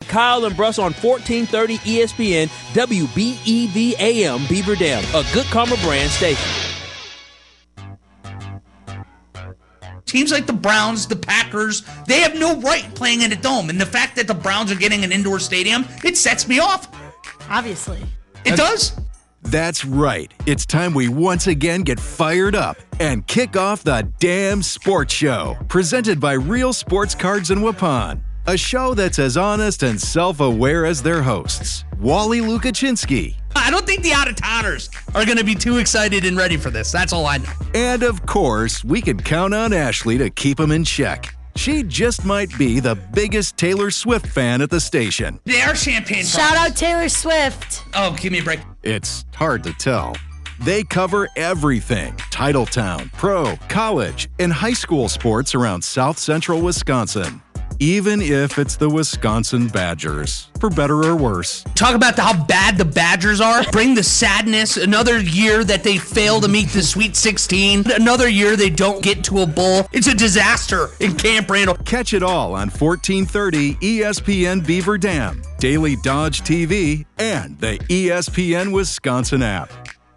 Kyle and Bruss on 1430 ESPN, WBEV AM Beaver Dam, a Good Karma brand station. Teams like the Browns, the Packers, they have no right playing in a dome. And the fact that the Browns are getting an indoor stadium, it sets me off. Obviously. It does? That's right. It's time we once again get fired up and kick off the Damn Sports Show, presented by Real Sports Cards in Waupun. A show that's as honest and self-aware as their hosts, Wally Lukaczynski. I don't think the out-of-towners are going to be too excited and ready for this. That's all I know. And of course, we can count on Ashley to keep them in check. She just might be the biggest Taylor Swift fan at the station. They are champagne. Shout out Taylor Swift. Oh, give me a break. It's hard to tell. They cover everything: Titletown, pro, college, and high school sports around South Central Wisconsin. Even if it's the Wisconsin Badgers, for better or worse. Talk about how bad the Badgers are. Bring the sadness. Another year that they fail to meet the Sweet 16. Another year they don't get to a bowl. It's a disaster in Camp Randall. Catch it all on 1430 ESPN Beaver Dam, Daily Dodge TV, and the ESPN Wisconsin app.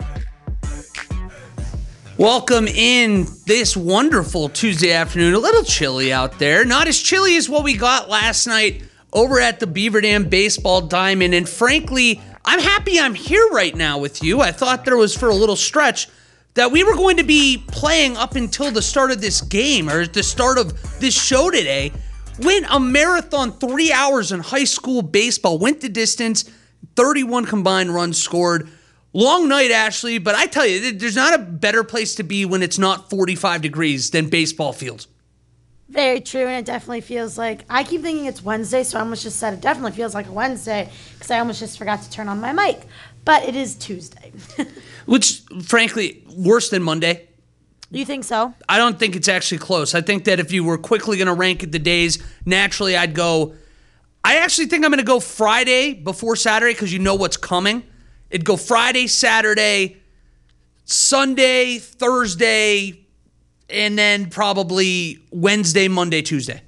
Welcome in this wonderful Tuesday afternoon. A little chilly out there. Not as chilly as what we got last night over at the Beaver Dam Baseball Diamond. And frankly, I'm happy I'm here right now with you. I thought there was, for a little stretch, that we were going to be playing up until the start of this game, or the start of this show today. Went a marathon 3 hours in high school baseball. Went the distance, 31 combined runs scored. Long night, Ashley, but I tell you, there's not a better place to be when it's not 45 degrees than baseball fields. Very true, and it definitely feels like, I keep thinking it's Wednesday, so I almost just said it definitely feels like a Wednesday, because I almost just forgot to turn on my mic. But it is Tuesday. Which, frankly, worse than Monday. You think so? I don't think it's actually close. I think that if you were quickly going to rank the days, naturally I'd go, I actually think I'm going to go Friday before Saturday, because you know what's coming. It'd go Friday, Saturday, Sunday, Thursday, and then probably Wednesday, Monday, Tuesday.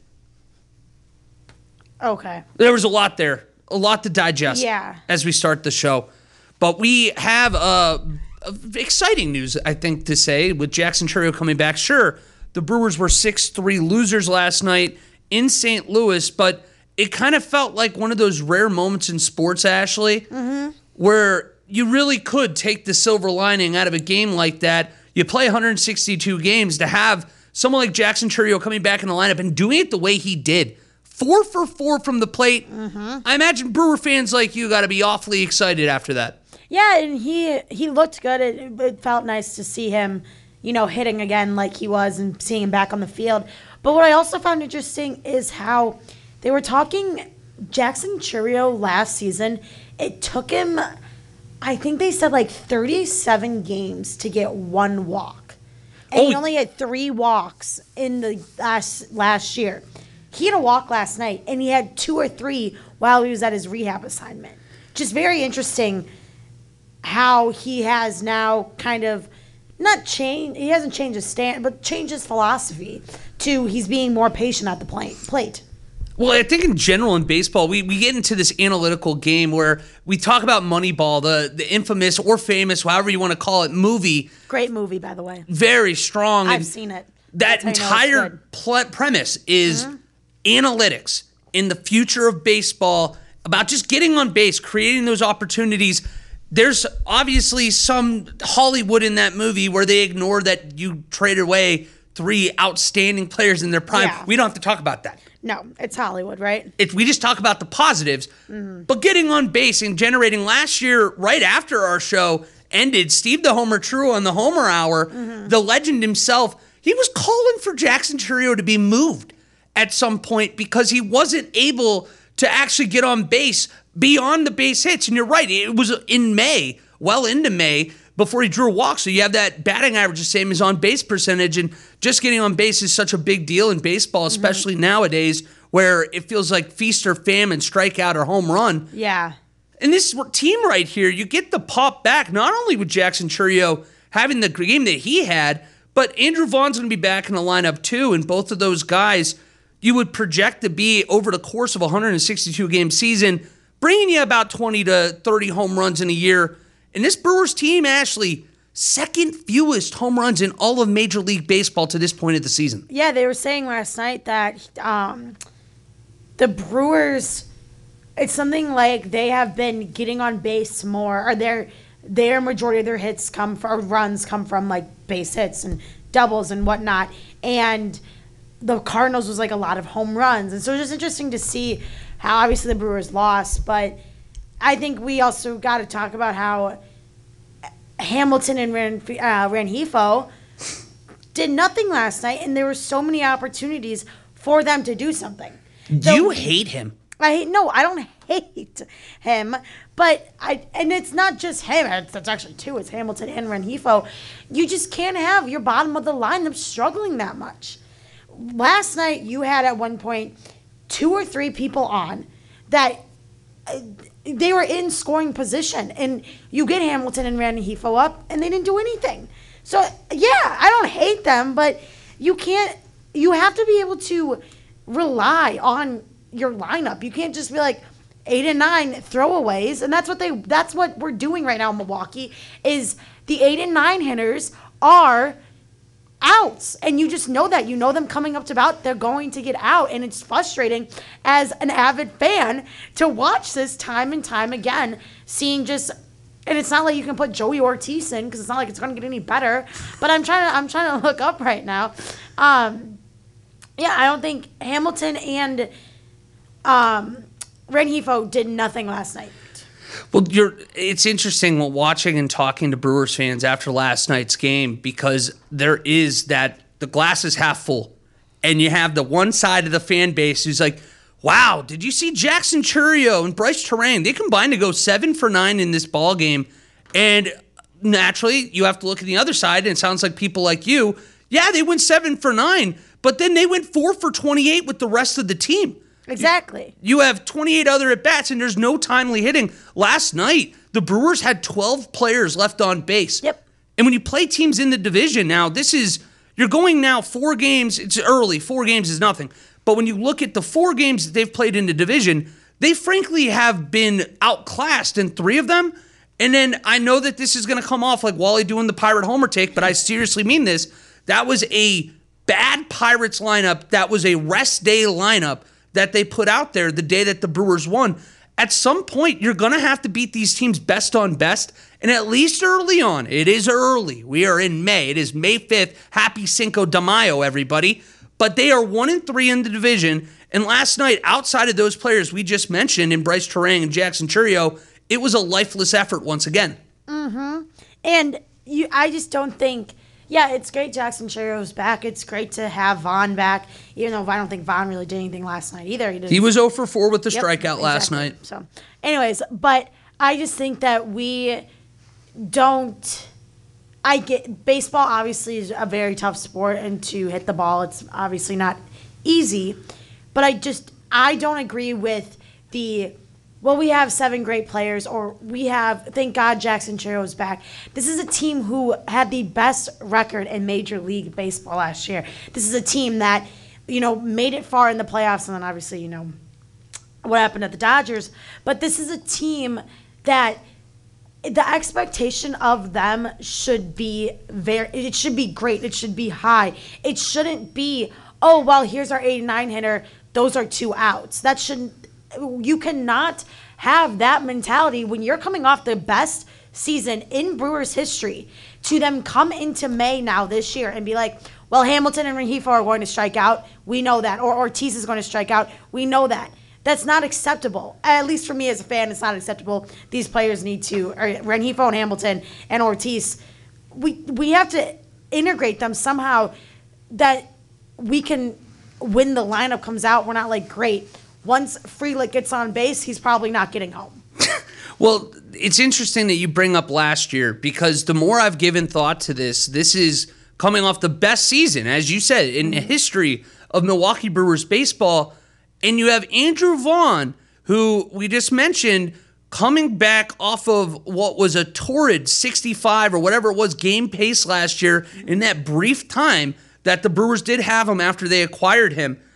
Okay. There was a lot there, a lot to digest Yeah. as we start the show. But we have exciting news, I think, to say with Jackson Chourio coming back. Sure, the Brewers were 6-3 losers last night in St. Louis, but it kind of felt like one of those rare moments in sports, Ashley, where you really could take the silver lining out of a game like that. You play 162 games to have someone like Jackson Chourio coming back in the lineup and doing it the way he did. 4 for 4 from the plate. I imagine Brewer fans like you got to be awfully excited after that. Yeah, and he looked good. It felt nice to see him, hitting again like he was and seeing him back on the field. But what I also found interesting is how they were talking Jackson Chourio last season. It took him, I think they said 37 games to get one walk. And he only had 3 walks in the last year. He had a walk last night, and he had 2 or 3 while he was at his rehab assignment. Just very interesting how he has now kind of not changed. He hasn't changed his stand, but changed his philosophy to he's being more patient at the plate. Well, I think in general in baseball, we get into this analytical game where we talk about Moneyball, the infamous or famous, however you want to call it, movie. Great movie, by the way. Very strong. I've seen it. That entire premise is analytics in the future of baseball, about just getting on base, creating those opportunities. There's obviously some Hollywood in that movie where they ignore that you traded away 3 outstanding players in their prime. Yeah. We don't have to talk about that. No, it's Hollywood, right? We just talk about the positives. But getting on base and generating last year, right after our show ended, Steve the Homer True on the Homer Hour, the legend himself, he was calling for Jackson Chourio to be moved at some point because he wasn't able to actually get on base beyond the base hits. And you're right, it was in May, well into May, before he drew a walk. So you have that batting average the same as on base percentage, and just getting on base is such a big deal in baseball, especially nowadays where it feels like feast or famine, strikeout or home run. Yeah. And this team right here, you get the pop back, not only with Jackson Chourio having the game that he had, but Andrew Vaughn's going to be back in the lineup too, and both of those guys, you would project to be over the course of a 162-game season, bringing you about 20 to 30 home runs in a year. And this Brewers team, Ashley, second fewest home runs in all of Major League Baseball to this point of the season. Yeah, they were saying last night that the Brewers, it's something like they have been getting on base more, or their majority of their hits runs come from like base hits and doubles and whatnot. And the Cardinals was like a lot of home runs. And so it's just interesting to see how obviously the Brewers lost, but I think we also got to talk about how Hamilton and Rengifo did nothing last night, and there were so many opportunities for them to do something. You hate him. I don't hate him, but and it's not just him. It's actually two. It's Hamilton and Rengifo. You just can't have your bottom of the lineup struggling that much. Last night, you had at one point 2 or 3 people on that they were in scoring position, and you get Hamilton and Rengifo up, and they didn't do anything. So yeah, I don't hate them, but you can't. You have to be able to rely on your lineup. You can't just be like 8 and 9 throwaways, and that's what we're doing right now in Milwaukee. Is the 8 and 9 hitters are outs, and you just know that. You know them coming up to bat, they're going to get out, and it's frustrating as an avid fan to watch this time and time again, seeing just. And it's not like you can put Joey Ortiz in, because it's not like it's going to get any better. But I'm trying to look up right now. Yeah, I don't think Hamilton and Rengifo did nothing last night. Well, it's interesting watching and talking to Brewers fans after last night's game, because there is that the glass is half full, and you have the one side of the fan base who's like, wow, did you see Jackson Chourio and Bryce Terang? They combined to go 7 for 9 in this ball game. And naturally, you have to look at the other side, and it sounds like people like you, yeah, they went 7 for 9, but then they went 4 for 28 with the rest of the team. Exactly. You have 28 other at-bats, and there's no timely hitting. Last night, the Brewers had 12 players left on base. Yep. And when you play teams in the division now, you're going now 4 games. It's early. 4 games is nothing. But when you look at the 4 games that they've played in the division, they frankly have been outclassed in 3 of them. And then I know that this is going to come off like Wally doing the Pirate Homer take, but I seriously mean this. That was a bad Pirates lineup. That was a rest day lineup that they put out there the day that the Brewers won. At some point, you're going to have to beat these teams best on best, and at least early on. It is early. We are in May. It is May 5th. Happy Cinco de Mayo, everybody. But they are 1-3 in the division, and last night, outside of those players we just mentioned, in Bryce Terang and Jackson Chourio, it was a lifeless effort once again. Mm-hmm. And I just don't think... Yeah, it's great Jackson Chourio's back. It's great to have Vaughn back, even though I don't think Vaughn really did anything last night either. He was 0 for 4 with the strikeout last night. So, anyways, but I just think that we don't... I get... Baseball obviously is a very tough sport, and to hit the ball, it's obviously not easy. But I don't agree with the... Well, we have 7 great players, or we have, thank God, Jackson Chourio's back. This is a team who had the best record in Major League Baseball last year. This is a team that, made it far in the playoffs, and then obviously, what happened at the Dodgers. But this is a team that the expectation of them should be it should be great. It should be high. It shouldn't be, oh, well, here's our 8 and 9 hitter. Those are 2 outs. That shouldn't. You cannot have that mentality when you're coming off the best season in Brewers history to them come into May now this year and be like, well, Hamilton and Rengifo are going to strike out. We know that. Or Ortiz is going to strike out. We know that. That's not acceptable. At least for me as a fan, it's not acceptable. These players need to, or Rengifo and Hamilton and Ortiz, we have to integrate them somehow that we can, when the lineup comes out, we're not like, great. Once Frelick gets on base, he's probably not getting home. Well, it's interesting that you bring up last year, because the more I've given thought to this is coming off the best season, as you said, in the history of Milwaukee Brewers baseball. And you have Andrew Vaughn, who we just mentioned, coming back off of what was a torrid 65 or whatever it was game pace last year in that brief time that the Brewers did have him after they acquired him.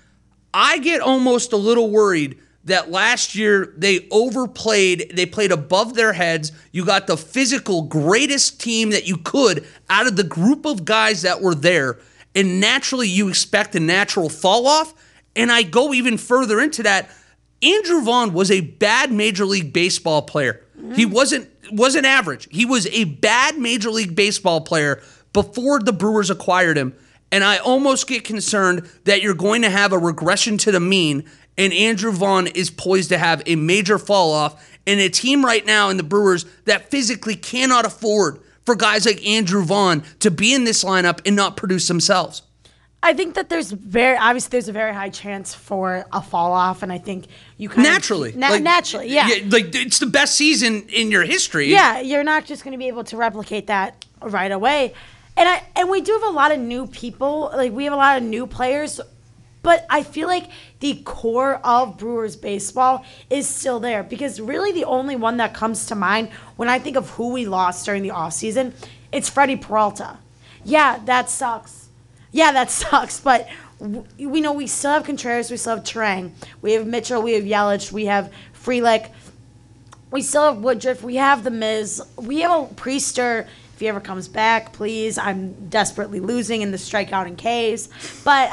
I get almost a little worried that last year they overplayed. They played above their heads. You got the physical greatest team that you could out of the group of guys that were there. And naturally, you expect a natural fall off. And I go even further into that. Andrew Vaughn was a bad Major League Baseball player. He wasn't average. He was a bad Major League Baseball player before the Brewers acquired him. And I almost get concerned that you're going to have a regression to the mean, and Andrew Vaughn is poised to have a major fall off in a team right now in the Brewers that physically cannot afford for guys like Andrew Vaughn to be in this lineup and not produce themselves. I think that there's a very high chance for a fall off, and I think you kind naturally, of naturally, yeah, like it's the best season in your history. Yeah, you're not just going to be able to replicate that right away, and we do have a lot of new people, like we have a lot of new players, but I feel like the core of Brewers baseball is still there because really the only one that comes to mind when I think of who we lost during the offseason, it's Freddie Peralta. Yeah, that sucks. Yeah, that sucks, but we know we still have Contreras, we still have Turang, we have Mitchell, we have Yelich, we have Frelick, we still have Woodruff, we have the Miz, we have a Priester. If he ever comes back, please. I'm desperately losing in the strikeout and Ks, but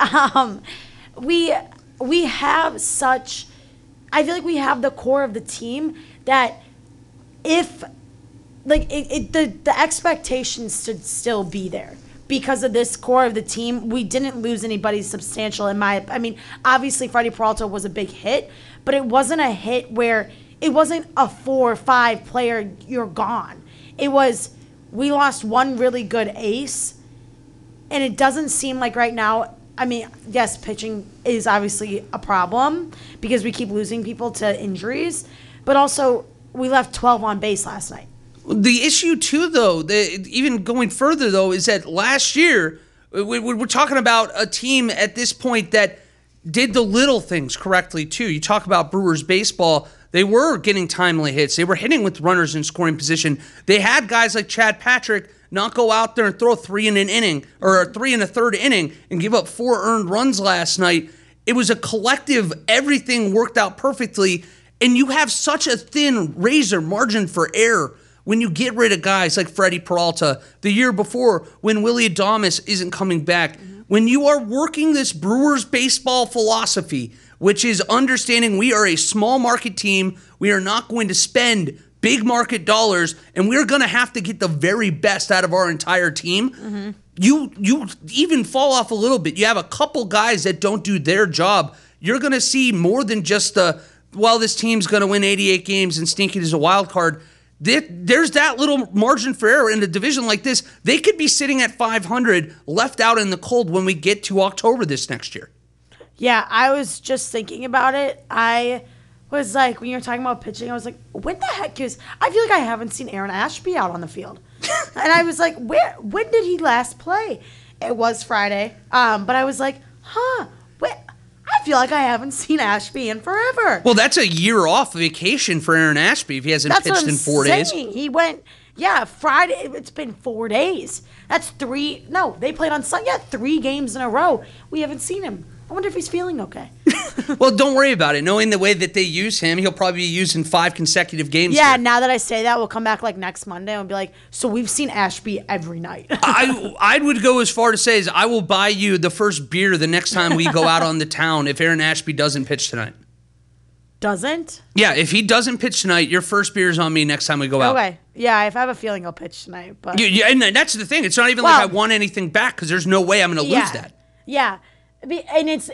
we have such. I feel like we have the core of the team that if like the expectations should still be there. Because of this core of the team, we didn't lose anybody substantial I mean, obviously Freddie Peralta was a big hit, but it wasn't a hit where it wasn't a 4 or 5 player, you're gone. It was, we lost one really good ace, and it doesn't seem like right now, I mean, yes, pitching is obviously a problem because we keep losing people to injuries, but also we left 12 on base last night. The issue, too, though, even going further, though, is that last year, we're talking about a team at this point that did the little things correctly, too. You talk about Brewers baseball, they were getting timely hits. They were hitting with runners in scoring position. They had guys like Chad Patrick not go out there and throw 3 in an inning or 3 in a third inning and give up 4 earned runs last night. It was a collective, everything worked out perfectly, and you have such a thin razor margin for error when you get rid of guys like Freddie Peralta, the year before when Willy Adames isn't coming back, when you are working this Brewers baseball philosophy, which is understanding we are a small market team, we are not going to spend big market dollars, and we're going to have to get the very best out of our entire team, you even fall off a little bit. You have a couple guys that don't do their job. You're going to see more than just this team's going to win 88 games and sneak it as a wild card. There's that little margin for error in a division like this. They could be sitting at 500, left out in the cold when we get to October this next year. Yeah, I was just thinking about it. I was like, when you were talking about pitching, I was like, when the heck is... I feel like I haven't seen Aaron Ashby out on the field. And I was like, when did he last play? It was Friday. But I was like, I feel like I haven't seen Ashby in forever. Well, that's a year off vacation for Aaron Ashby if he hasn't pitched in 4 days. He went, Friday. It's been 4 days. That's 3. No, they played on Sunday. 3 games in a row. We haven't seen him. I wonder if he's feeling okay. Well, don't worry about it. Knowing the way that they use him, he'll probably be used in 5 consecutive games. Yeah, here. Now that I say that, we'll come back like next Monday and be like, so we've seen Ashby every night. I would go as far to say as I will buy you the first beer the next time we go out on the town if Aaron Ashby doesn't pitch tonight. Doesn't? Yeah, if he doesn't pitch tonight, your first beer is on me next time we go out. Okay. Yeah, if I have a feling I'll pitch tonight. But and that's the thing. It's not even like I want anything back because there's no way I'm going to lose that. Yeah. And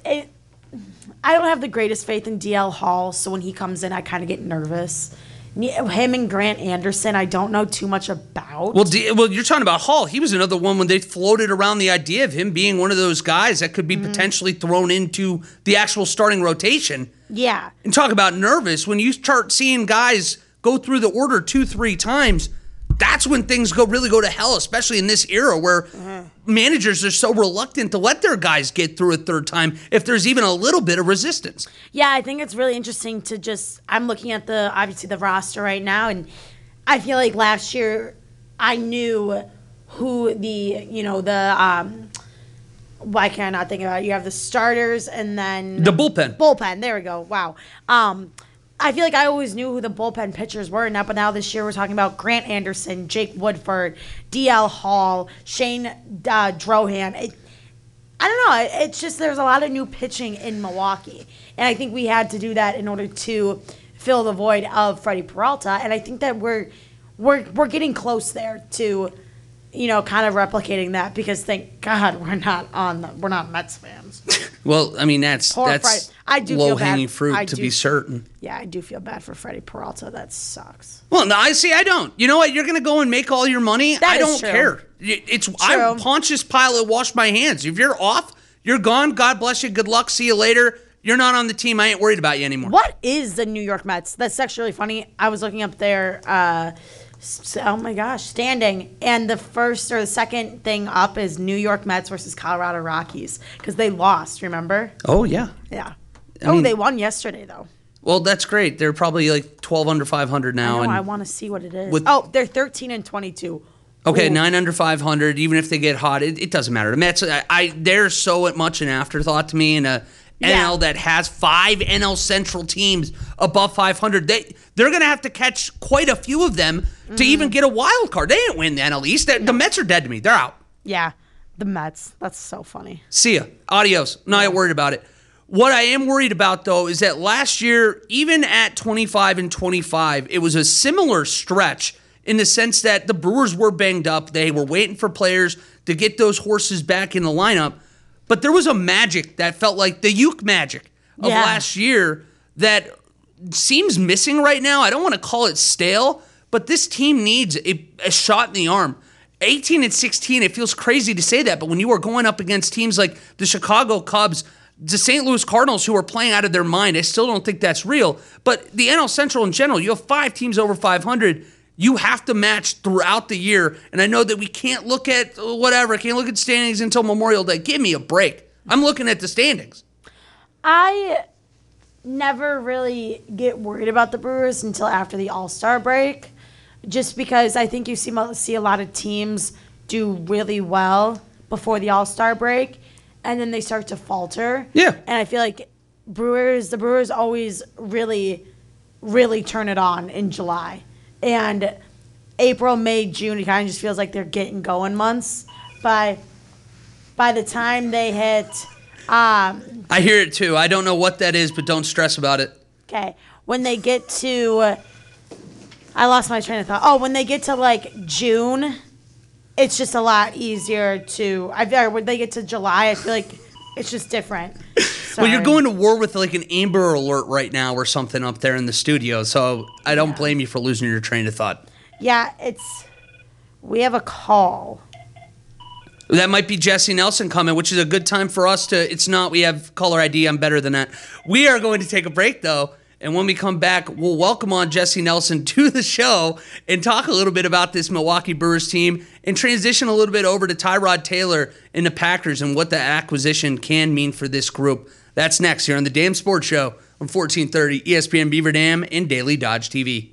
I don't have the greatest faith in DL Hall, so when he comes in, I kind of get nervous. Him and Grant Anderson, I don't know too much about. Well, you're talking about Hall. He was another one when they floated around the idea of him being one of those guys that could be potentially thrown into the actual starting rotation. Yeah. And talk about nervous. When you start seeing guys go through the order 2-3 times, that's when things really go to hell, especially in this era where managers are so reluctant to let their guys get through a third time if there's even a little bit of resistance. Yeah, I think it's really interesting to I'm looking at obviously the roster right now, and I feel like last year I knew who why can't I not think about it? You have the starters and then The bullpen. Bullpen. There we go. Wow. I feel like I always knew who the bullpen pitchers were, but now this year we're talking about Grant Anderson, Jake Woodford, DL Hall, Shane Drohan. I don't know. It's just there's a lot of new pitching in Milwaukee, and I think we had to do that in order to fill the void of Freddie Peralta. And I think that we're getting close there to, kind of replicating that, because thank God we're not Mets fans. Well, I mean, that's I do low feel bad. hanging fruit to be certain. Yeah, I do feel bad for Freddie Peralta. That sucks. Well, no, I don't. You know what? You're going to go and make all your money. I don't care. I'm Pontius Pilate, wash my hands. If you're off, you're gone. God bless you. Good luck. See you later. You're not on the team. I ain't worried about you anymore. What is the New York Mets? That's actually funny. I was looking up their, oh my gosh, standing. And the first or the second thing up is New York Mets versus Colorado Rockies, because they lost, remember? Oh, yeah. Yeah. I mean, they won yesterday, though. Well, that's great. They're probably like 12 under 500 now. I want to see what it is. With, they're 13-22. Okay, Ooh. 9 under 500. Even if they get hot, it doesn't matter. The Mets, they're so much an afterthought to me in a NL that has 5 NL Central teams above 500. They're going to have to catch quite a few of them to even get a wild card. They didn't win the NL East. The Mets are dead to me. They're out. Yeah, the Mets. That's so funny. See ya. Adios. Not worried about it. What I am worried about, though, is that last year, even at 25-25, it was a similar stretch in the sense that the Brewers were banged up. They were waiting for players to get those horses back in the lineup. But there was a magic that felt like the Uke magic of last year that seems missing right now. I don't want to call it stale, but this team needs a shot in the arm. 18-16, it feels crazy to say that, but when you are going up against teams like the Chicago Cubs, the St. Louis Cardinals, who are playing out of their mind, I still don't think that's real. But the NL Central in general, you have 5 teams over 500. You have to match throughout the year. And I know that we can't look at can't look at standings until Memorial Day. Give me a break. I'm looking at the standings. I never really get worried about the Brewers until after the All-Star break, just because I think you see a lot of teams do really well before the All-Star break, and then they start to falter. Yeah. And I feel like the Brewers always really, really turn it on in July. And April, May, June, it kind of just feels like they're getting going months. By the time they hit... I hear it too. I don't know what that is, but don't stress about it. Okay. When they get to... I lost my train of thought. Oh, when they get to, like, June, it's just a lot easier to... when they get to July, I feel like it's just different. Well, you're going to war with like an Amber Alert right now or something up there in the studio, so I don't blame you for losing your train of thought. Yeah, we have a call. That might be Jesse Nelson coming, which is a good time for us to... It's not. We have caller ID. I'm better than that. We are going to take a break, though, and when we come back, we'll welcome on Jesse Nelson to the show and talk a little bit about this Milwaukee Brewers team and transition a little bit over to Tyrod Taylor and the Packers and what the acquisition can mean for this group. That's next here on the Dam Sports Show on 1430 ESPN Beaver Dam and Daily Dodge TV.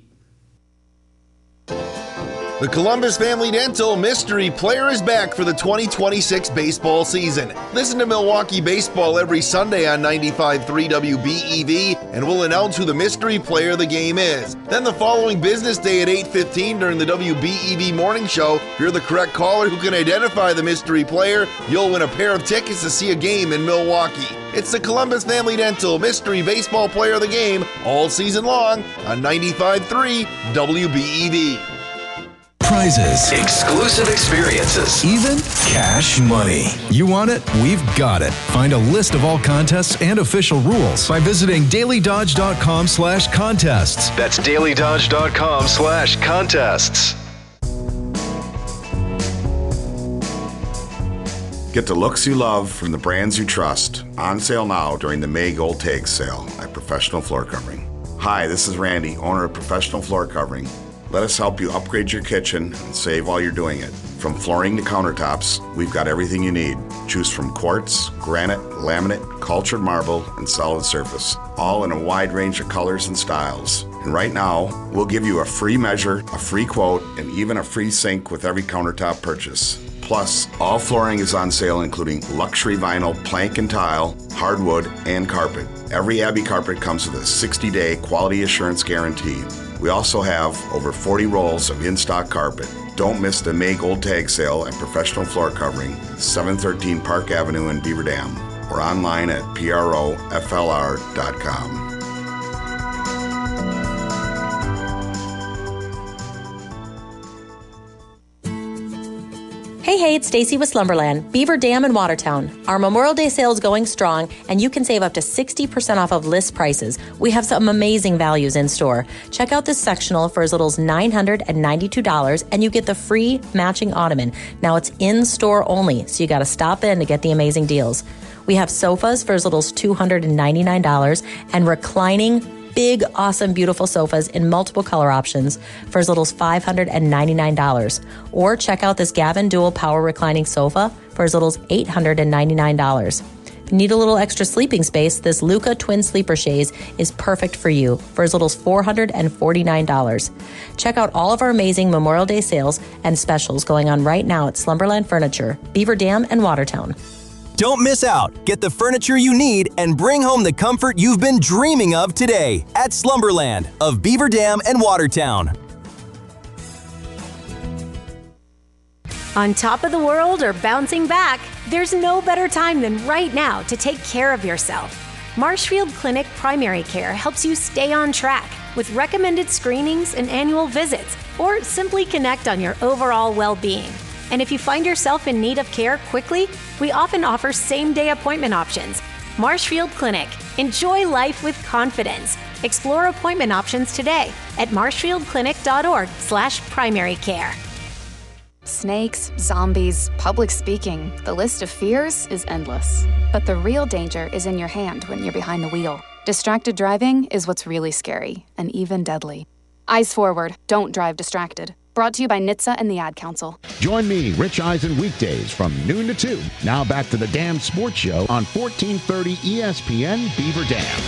The Columbus Family Dental Mystery Player is back for the 2026 baseball season. Listen to Milwaukee Baseball every Sunday on 95.3 WBEV, and we'll announce who the mystery player of the game is. Then the following business day at 8:15 during the WBEV Morning Show, if you're the correct caller who can identify the mystery player, you'll win a pair of tickets to see a game in Milwaukee. It's the Columbus Family Dental Mystery Baseball Player of the Game all season long on 95.3 WBEV. Prizes, Exclusive experiences. even cash money. You want it? We've got it. Find a list of all contests and official rules by visiting dailydodge.com/contests. That's dailydodge.com/contests. Get the looks you love from the brands you trust. On sale now during the May Gold Tag sale at Professional Floor Covering. Hi, this is Randy, owner of Professional Floor Covering. Let us help you upgrade your kitchen and save while you're doing it. From flooring to countertops, we've got everything you need. Choose from quartz, granite, laminate, cultured marble, and solid surface. All in a wide range of colors and styles. And right now, we'll give you a free measure, a free quote, and even a free sink with every countertop purchase. Plus, all flooring is on sale, including luxury vinyl, plank and tile, hardwood, and carpet. Every Abbey carpet comes with a 60-day quality assurance guarantee. We also have over 40 rolls of in-stock carpet. Don't miss the May Gold Tag Sale at Professional Floor Covering, 713 Park Avenue in Beaver Dam, or online at PROFLR.com. Hey, it's Stacy with Slumberland, Beaver Dam in Watertown. Our Memorial Day sale is going strong, and you can save up to 60% off of list prices. We have some amazing values in store. Check out this sectional for as little as $992, and you get the free matching ottoman. Now it's in store only, so you got to stop in to get the amazing deals. We have sofas for as little as $299 and reclining big, awesome, beautiful sofas in multiple color options for as little as $599. Or check out this Gavin Dual Power Reclining Sofa for as little as $899. If you need a little extra sleeping space, this Luca Twin Sleeper Chaise is perfect for you for as little as $449. Check out all of our amazing Memorial Day sales and specials going on right now at Slumberland Furniture, Beaver Dam and Watertown. Don't miss out. Get the furniture you need and bring home the comfort you've been dreaming of today at Slumberland of Beaver Dam and Watertown. On top of the world or bouncing back, there's no better time than right now to take care of yourself. Marshfield Clinic Primary Care helps you stay on track with recommended screenings and annual visits, or simply connect on your overall well-being. And if you find yourself in need of care quickly, we often offer same-day appointment options. Marshfield Clinic. Enjoy life with confidence. Explore appointment options today at marshfieldclinic.org/primary care. Snakes, zombies, public speaking, the list of fears is endless. But the real danger is in your hand when you're behind the wheel. Distracted driving is what's really scary and even deadly. Eyes forward, don't drive distracted. Brought to you by NHTSA and the Ad Council. Join me, Rich Eisen, weekdays from noon to 2. Now back to the Dam Sports Show on 1430 ESPN Beaver Dam.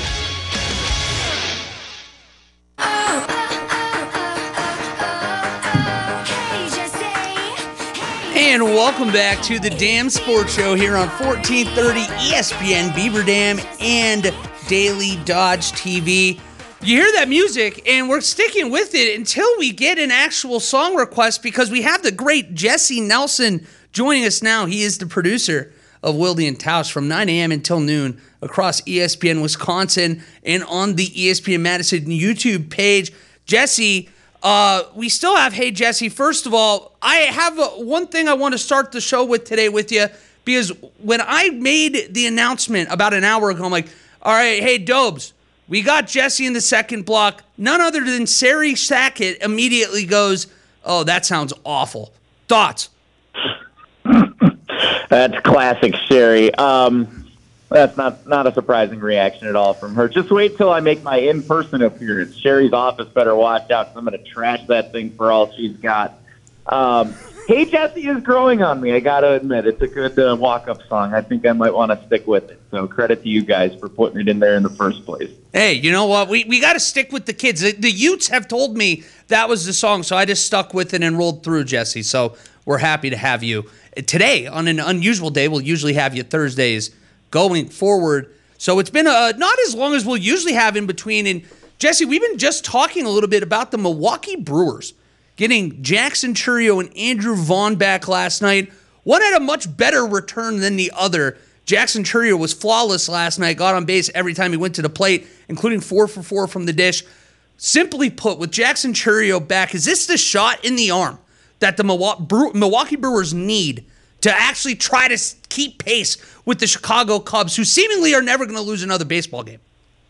And welcome back to the Dam Sports Show here on 1430 ESPN Beaver Dam and Daily Dodge TV. You hear that music, and we're sticking with it until we get an actual song request, because we have the great Jesse Nelson joining us now. He is the producer of Wilde and Tausch from 9 a.m. until noon across ESPN Wisconsin and on the ESPN Madison YouTube page. Jesse, we still have Hey Jesse. First of all, I have one thing I want to start the show with today with you, because when I made the announcement about an hour ago, I'm like, all right, hey Dobes, we got Jesse in the second block. None other than Sari Sackett immediately goes, oh, that sounds awful. Thoughts? That's classic Sari. That's not a surprising reaction at all from her. Just wait till I make my in-person appearance. Sherry's office better watch out, because I'm going to trash that thing for all she's got. Hey Jesse is growing on me, I got to admit. It's a good walk-up song. I think I might want to stick with it. So credit to you guys for putting it in there in the first place. Hey, you know what? We got to stick with the kids. The Utes have told me that was the song, so I just stuck with it and rolled through, Jesse. So we're happy to have you. Today, on an unusual day, we'll usually have you Thursdays going forward. So it's been not as long as we'll usually have in between. And Jesse, we've been just talking a little bit about the Milwaukee Brewers getting Jackson Chourio and Andrew Vaughn back last night. One had a much better return than the other. Jackson Chourio was flawless last night, got on base every time he went to the plate, including 4 for 4 from the dish. Simply put, with Jackson Chourio back, is this the shot in the arm that the Milwaukee Brewers need to actually try to keep pace with the Chicago Cubs, who seemingly are never going to lose another baseball game?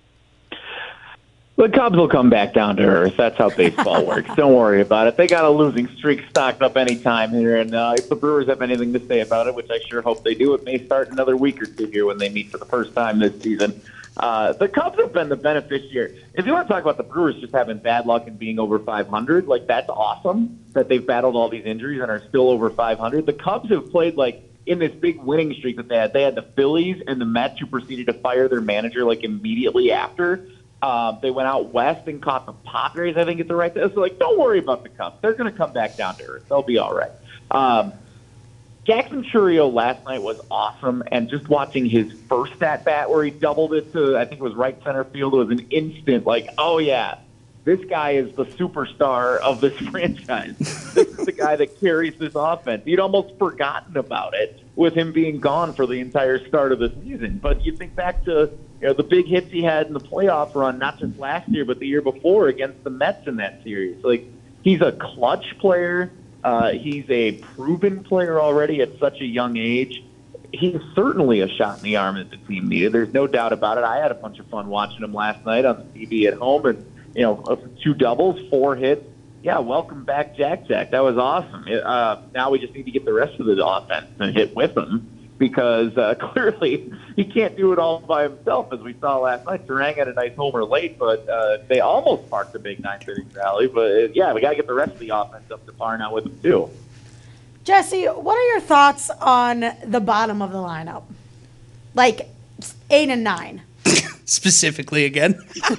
The Cubs will come back down to earth. That's how baseball works. Don't worry about it. They got a losing streak stocked up any time here, and if the Brewers have anything to say about it, which I sure hope they do, it may start another week or two here when they meet for the first time this season. The Cubs have been the beneficiary. If you want to talk about the Brewers just having bad luck and being over 500, like, that's awesome that they've battled all these injuries and are still over 500. The Cubs have played, like, in this big winning streak that they had. They had the Phillies and the Mets, who proceeded to fire their manager, like, immediately after. They went out west and caught the Padres, I think it's the right. So, like, don't worry about the Cubs. They're going to come back down to earth. They'll be all right. Jackson Chourio last night was awesome, and just watching his first at-bat where he doubled it to, I think it was right center field, was an instant like, oh, yeah, this guy is the superstar of this franchise. This is the guy that carries this offense. You'd almost forgotten about it with him being gone for the entire start of the season. But you think back to the big hits he had in the playoff run, not just last year, but the year before against the Mets in that series. Like, he's a clutch player. He's a proven player already at such a young age. He's certainly a shot in the arm that the team needed. There's no doubt about it. I had a bunch of fun watching him last night on the TV at home, and 2 doubles, 4 hits. Yeah, welcome back, Jack. That was awesome. Now we just need to get the rest of the offense and hit with him, because clearly he can't do it all by himself, as we saw last night. Turang had a nice homer late, but they almost parked a big 9th inning rally. But, yeah, we got to get the rest of the offense up to par now with him, too. Jesse, what are your thoughts on the bottom of the lineup? Like 8 and 9. Specifically again.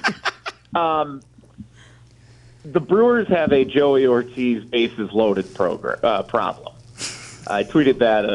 The Brewers have a Joey Ortiz bases loaded problem. I tweeted that,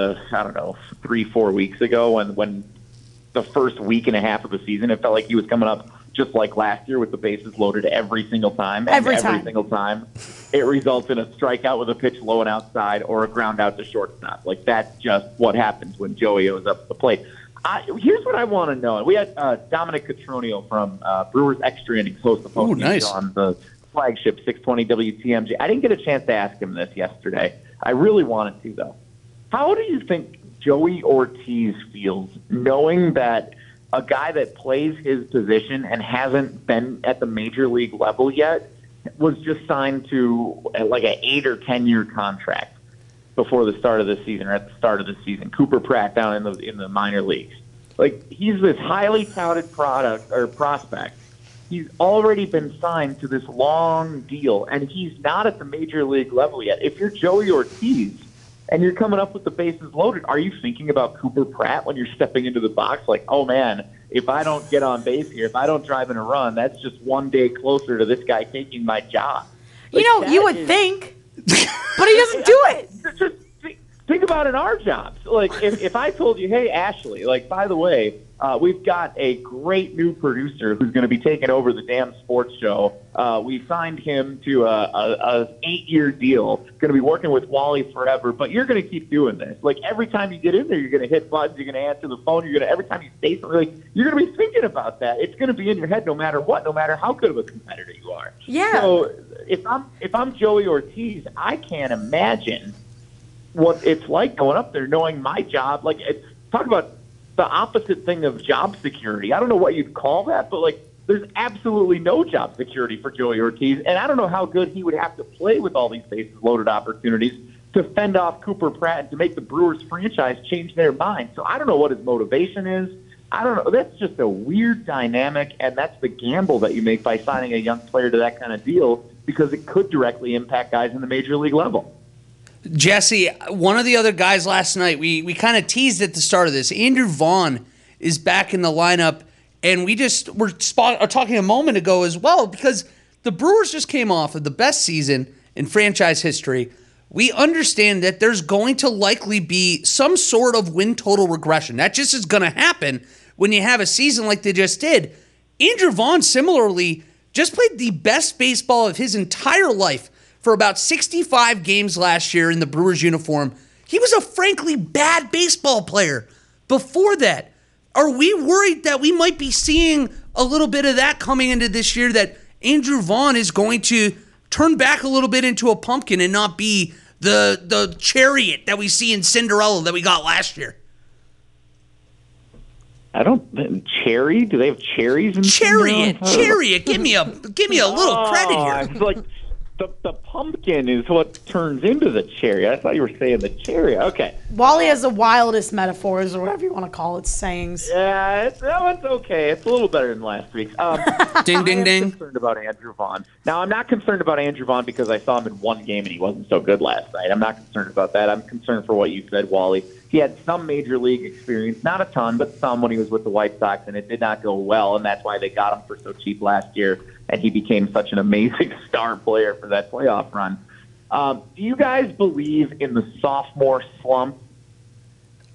3-4 weeks ago when the first week and a half of the season, it felt like he was coming up just like last year with the bases loaded every single time. Every single time, it results in a strikeout with a pitch low and outside or a ground out to shortstop. Like, that's just what happens when Joey goes up the plate. Here's what I want to know. We had Dominic Cotroneo from Brewers Extra Innings host the postgame on the flagship 620 WTMJ. I didn't get a chance to ask him this yesterday. I really wanted to, though. How do you think Joey Ortiz feels knowing that a guy that plays his position and hasn't been at the major league level yet was just signed to like an 8 or 10 year contract before the start of the season, or at the start of the season? Cooper Pratt down in the minor leagues. Like, he's this highly touted prospect. He's already been signed to this long deal, and he's not at the major league level yet. If you're Joey Ortiz and you're coming up with the bases loaded, are you thinking about Cooper Pratt when you're stepping into the box? Like, oh, man, if I don't get on base here, if I don't drive in a run, that's just one day closer to this guy taking my job. Like, you would think, but he doesn't do it. Just think about in our jobs. Like, if I told you, hey, Ashley, like, by the way, we've got a great new producer who's going to be taking over the damn sports show. We signed him to a 8-year deal. Going to be working with Wally forever, but you're going to keep doing this. Like, every time you get in there, you're going to hit buttons, you're going to answer the phone, every time you say something, like, you're going to be thinking about that. It's going to be in your head no matter what, no matter how good of a competitor you are. Yeah. So if I'm Joey Ortiz, I can't imagine what it's like going up there knowing my job. Like, talk about the opposite thing of job security. I don't know what you'd call that, but, like, there's absolutely no job security for Joey Ortiz, and I don't know how good he would have to play with all these bases loaded opportunities to fend off Cooper Pratt and to make the Brewers franchise change their mind. So I don't know what his motivation is. I don't know. That's just a weird dynamic, and that's the gamble that you make by signing a young player to that kind of deal, because it could directly impact guys in the major league level. Jesse, one of the other guys last night, we kind of teased at the start of this. Andrew Vaughn is back in the lineup, and we just were talking a moment ago as well, because the Brewers just came off of the best season in franchise history. We understand that there's going to likely be some sort of win total regression. That just is going to happen when you have a season like they just did. Andrew Vaughn, similarly, just played the best baseball of his entire life for about 65 games last year in the Brewers uniform. He was a frankly bad baseball player before that. Are we worried that we might be seeing a little bit of that coming into this year, that Andrew Vaughn is going to turn back a little bit into a pumpkin and not be the chariot that we see in Cinderella that we got last year? Cherry? Do they have cherries in Chariot. Give me a little credit here. I was like, the pumpkin is what turns into the cherry. I thought you were saying the cherry. Okay. Wally has the wildest metaphors, or whatever you want to call it, sayings. Yeah, that one's okay. It's a little better than last week's. Ding, ding, ding. I'm concerned about Andrew Vaughn. Now, I'm not concerned about Andrew Vaughn because I saw him in one game and he wasn't so good last night. I'm not concerned about that. I'm concerned for what you said, Wally. He had some major league experience, not a ton, but some when he was with the White Sox, and it did not go well, and that's why they got him for so cheap last year, and he became such an amazing star player for that playoff run. Do you guys believe in the sophomore slump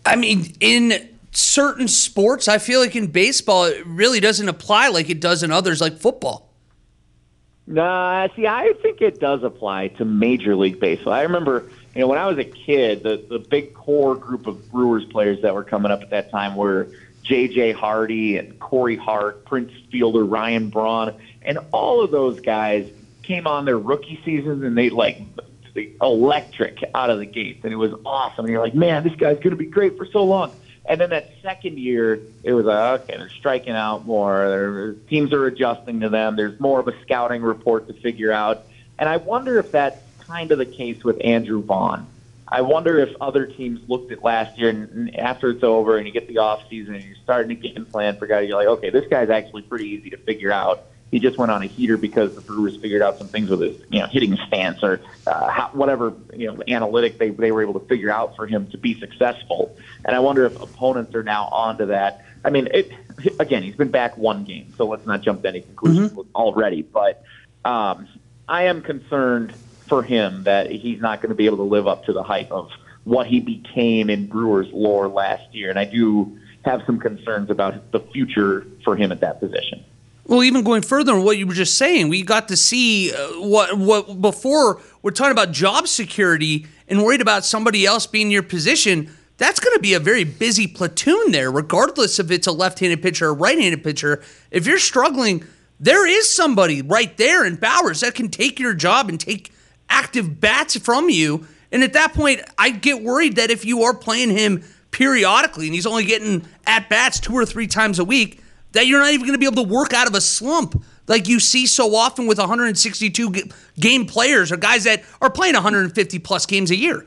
I mean, in certain sports, I feel like in baseball, it really doesn't apply like it does in others, like football. Nah, see, I think it does apply to Major League Baseball. I remember, when I was a kid, the big core group of Brewers players that were coming up at that time were J.J. Hardy and Corey Hart, Prince Fielder, Ryan Braun, and all of those guys came on their rookie seasons and they electric out of the gates, and it was awesome. And you're like, man, this guy's going to be great for so long. And then that second year, it was like, okay, they're striking out more. Teams are adjusting to them. There's more of a scouting report to figure out. And I wonder if that's kind of the case with Andrew Vaughn. I wonder if other teams looked at last year, and after it's over and you get the offseason and you're starting to game plan for guys, you're like, okay, this guy's actually pretty easy to figure out. He just went on a heater because the Brewers figured out some things with his, hitting stance or whatever, analytic they were able to figure out for him to be successful. And I wonder if opponents are now onto that. I mean, again, he's been back one game, so let's not jump to any conclusions already. But I am concerned for him that he's not going to be able to live up to the hype of what he became in Brewers lore last year. And I do have some concerns about the future for him at that position. Well, even going further on what you were just saying, we got to see what before we're talking about job security and worried about somebody else being in your position. That's going to be a very busy platoon there, regardless if it's a left-handed pitcher or right-handed pitcher. If you're struggling, there is somebody right there in Bowers that can take your job and take active bats from you. And at that point, I get worried that if you are playing him periodically and he's only getting at-bats 2 or 3 times a week, that you're not even going to be able to work out of a slump like you see so often with 162 game players or guys that are playing 150-plus games a year.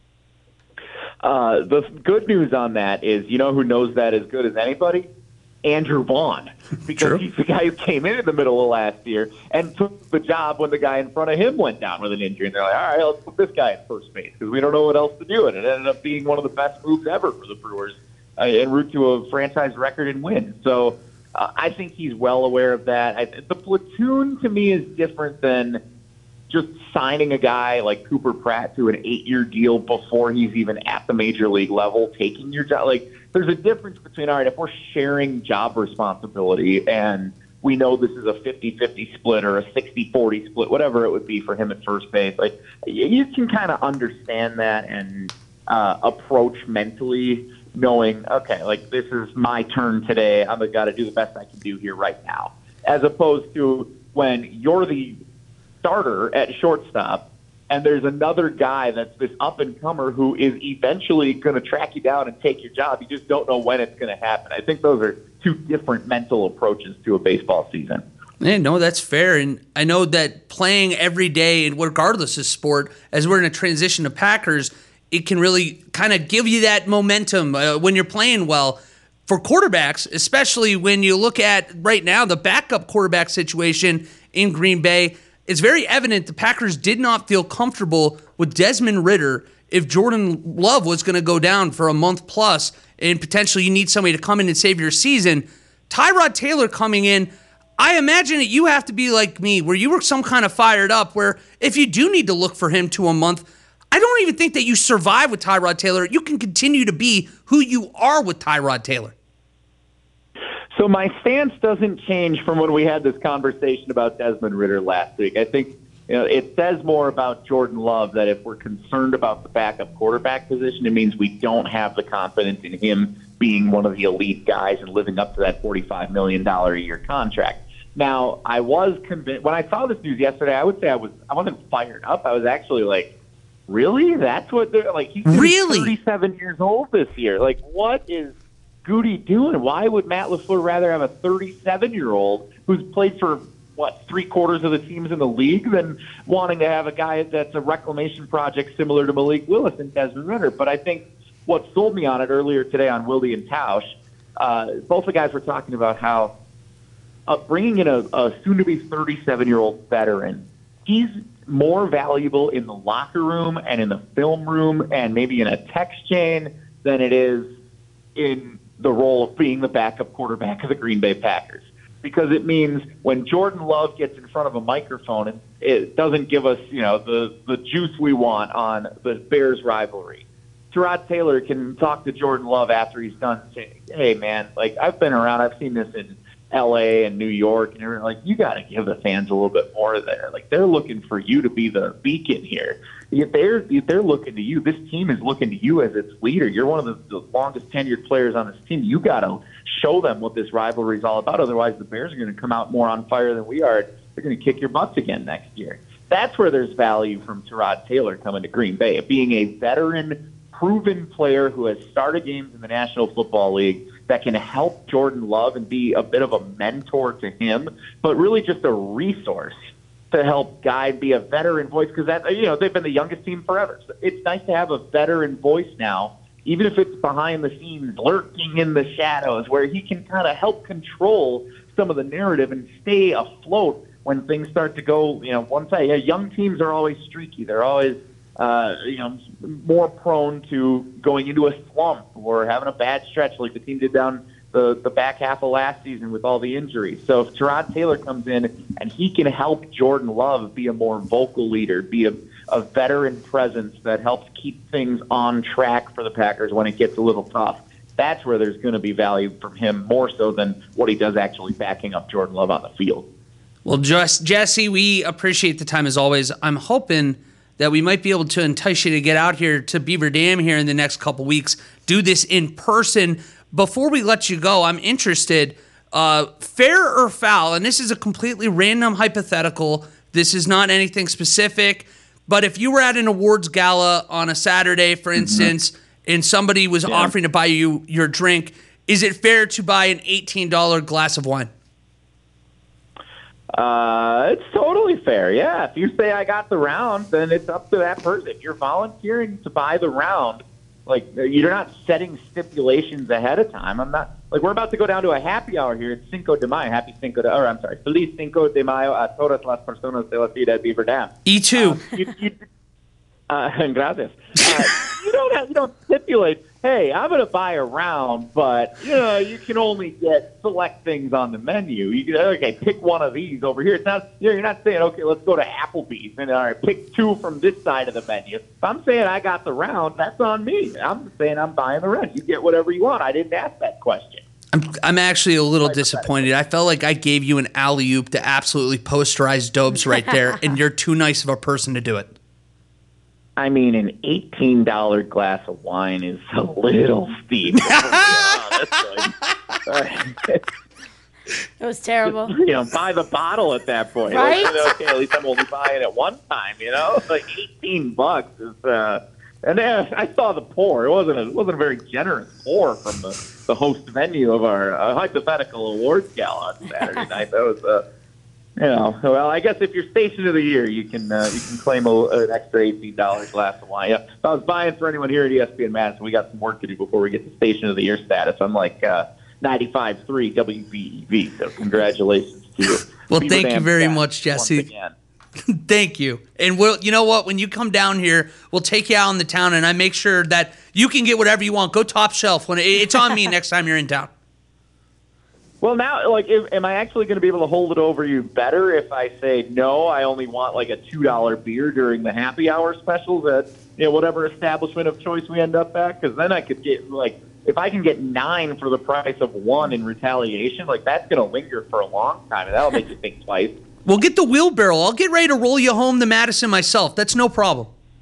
The good news on that is, who knows that as good as anybody? Andrew Vaughn. Because he's the guy who came in the middle of last year and took the job when the guy in front of him went down with an injury. And they're like, all right, let's put this guy at first base because we don't know what else to do. And it ended up being one of the best moves ever for the Brewers en route to a franchise record and win. So I think he's well aware of that. The platoon, to me, is different than just signing a guy like Cooper Pratt to an 8-year deal before he's even at the major league level, taking your job. There's a difference between, all right, if we're sharing job responsibility and we know this is a 50-50 split or a 60-40 split, whatever it would be for him at first base, you can kind of understand that and approach mentally knowing, okay, this is my turn today. I've got to do the best I can do here right now. As opposed to when you're the starter at shortstop and there's another guy that's this up-and-comer who is eventually going to track you down and take your job. You just don't know when it's going to happen. I think those are 2 different mental approaches to a baseball season. Yeah, no, that's fair. And I know that playing every day, regardless of sport, as we're in a transition to Packers, it can really kind of give you that momentum when you're playing well. For quarterbacks, especially when you look at right now the backup quarterback situation in Green Bay, it's very evident the Packers did not feel comfortable with Desmond Ridder if Jordan Love was going to go down for a month plus and potentially you need somebody to come in and save your season. Tyrod Taylor coming in, I imagine that you have to be like me, where you were some kind of fired up, where if you do need to look for him to a month, I don't even think that you survive with Tyrod Taylor. You can continue to be who you are with Tyrod Taylor. So my stance doesn't change from when we had this conversation about Desmond Ridder last week. I think it says more about Jordan Love that if we're concerned about the backup quarterback position, it means we don't have the confidence in him being one of the elite guys and living up to that $45 million a year contract. Now, I was convinced when I saw this news yesterday. I would say I wasn't fired up. I was actually like, really? That's what they're like? He's really 37 years old this year. Like, what is Goody doing? Why would Matt LaFleur rather have a 37-year-old who's played for, 3/4 of the teams in the league than wanting to have a guy that's a reclamation project similar to Malik Willis and Desmond Ridder? But I think what sold me on it earlier today on Wilde and Tausch, both the guys were talking about how bringing in a soon-to-be 37-year-old veteran, he's more valuable in the locker room and in the film room and maybe in a text chain than it is in the role of being the backup quarterback of the Green Bay Packers. Because it means when Jordan Love gets in front of a microphone, it doesn't give us, the juice we want on the Bears rivalry. Tyrod Taylor can talk to Jordan Love after he's done saying, hey, man, like, I've been around. I've seen this in L.A. and New York. And everything. Like, you got to give the fans a little bit more there. Like, they're looking for you to be the beacon here. They're looking to you. This team is looking to you as its leader. You're one of the longest tenured players on this team. You got to show them what this rivalry is all about. Otherwise, the Bears are going to come out more on fire than we are. They're going to kick your butts again next year. That's where there's value from Tyrod Taylor coming to Green Bay, being a veteran, proven player who has started games in the National Football League that can help Jordan Love and be a bit of a mentor to him, but really just a resource to help guide, be a veteran voice, because that, they've been the youngest team forever. So it's nice to have a veteran voice now, even if it's behind the scenes, lurking in the shadows, where he can kind of help control some of the narrative and stay afloat when things start to go, one side. Yeah, young teams are always streaky. They're always, more prone to going into a slump or having a bad stretch like the team did down the back half of last season with all the injuries. So if Tyrod Taylor comes in and he can help Jordan Love be a more vocal leader, be a veteran presence that helps keep things on track for the Packers when it gets a little tough, that's where there's going to be value from him more so than what he does actually backing up Jordan Love on the field. Well, Jesse, we appreciate the time as always. I'm hoping that we might be able to entice you to get out here to Beaver Dam here in the next couple weeks, do this in person. Before we let you go, I'm interested, fair or foul, and this is a completely random hypothetical. This is not anything specific, but if you were at an awards gala on a Saturday, for instance, and somebody was offering to buy you your drink, is it fair to buy an $18 glass of wine? It's totally fair, yeah. If you say I got the round, then it's up to that person. If you're volunteering to buy the round, like, you're not setting stipulations ahead of time. I'm not, like, we're about to go down to a happy hour here. It's Cinco de Mayo. Feliz Cinco de Mayo a todas las personas de la ciudad de Beaver Dam. E2. Gracias. You don't stipulate, hey, I'm going to buy a round, but, you can only get select things on the menu. You can, okay, pick one of these over here. It's not, you're not saying, okay, let's go to Applebee's and all right, pick two from this side of the menu. If I'm saying I got the round, that's on me. I'm saying I'm buying the round. You get whatever you want. I didn't ask that question. I'm actually a little disappointed. I felt like I gave you an alley-oop to absolutely posterize Dobes right there, and you're too nice of a person to do it. I mean, an $18 glass of wine is a little steep. It was terrible. Just, buy the bottle at that point. Right? Okay, at least I'm only buying it one time. Like $18 is. And I saw the pour. It wasn't a very generous pour from the host venue of our hypothetical awards gala on Saturday night. That was. Well, I guess if you're Station of the Year, you can claim an extra $18 glass of wine. Yeah, if I was buying for anyone here at ESPN Madison, we got some work to do before we get to Station of the Year status. I'm like 95.3 WBEV, so congratulations to you. Well, thank you very much, Jesse. Thank you. And you know what? When you come down here, we'll take you out in the town, and I make sure that you can get whatever you want. Go top shelf. When it's on me next time you're in town. Well, now, am I actually going to be able to hold it over you better if I say, no, I only want like a $2 beer during the happy hour specials at whatever establishment of choice we end up at? Because then I could get, if I can get 9 for the price of 1 in retaliation, that's going to linger for a long time, and that'll make you think twice. We'll get the wheelbarrow. I'll get ready to roll you home to Madison myself. That's no problem.